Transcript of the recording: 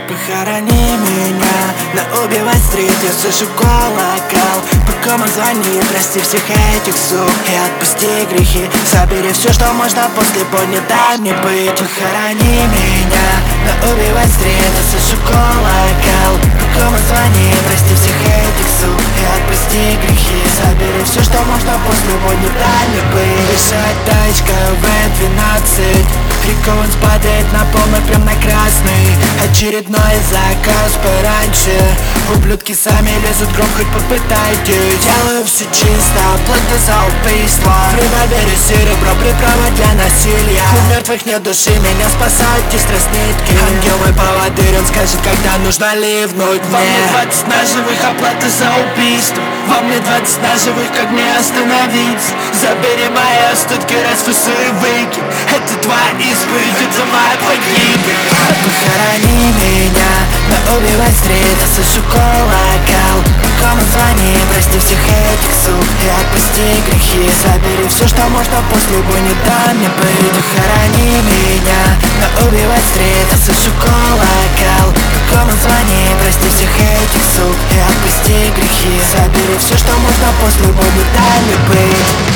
Похорони меня на убивать-стрит, я слышу колокол. По кому звонит, прости всех этих сук и отпусти грехи. Забери все, что можно после боя, не дай мне быть. Похорони меня на убивать-стрит, я слышу колокол. По кому звонит, прости всех этих сук и отпусти грехи. Забери все, что можно после боя, не дай мне быть. Дышать тачка В12, Реконс падает на полный, прям на красный. Очередной заказ пораньше. Ублюдки сами лезут, гром хоть попытайтесь. Делаю все чисто, плата за убийство. В револьвере серебро, приправа для насилия. У мертвых нет души, меня спасают те страстнитки. Ангел мой поводырь, он скажет, когда нужно ливнуть. Во мне 20 ножевых, оплата за убийство. Во мне 20 ножевых, как мне остановиться? Забери мои остатки, расфусы и выкинь. Это твоя исповедь, это моя погибель. Похорони меня на убивать-стрит, я слышу колокол. Кому звони, прости всех этих сук и отпусти грехи. Забери все, что можно после боя, не дай мне быть. Похорони меня на убивать-стрит, я слышу колокол. Кому звони, прости всех этих сук и отпусти грехи. Забери все, что можно после боя, не дай мне быть.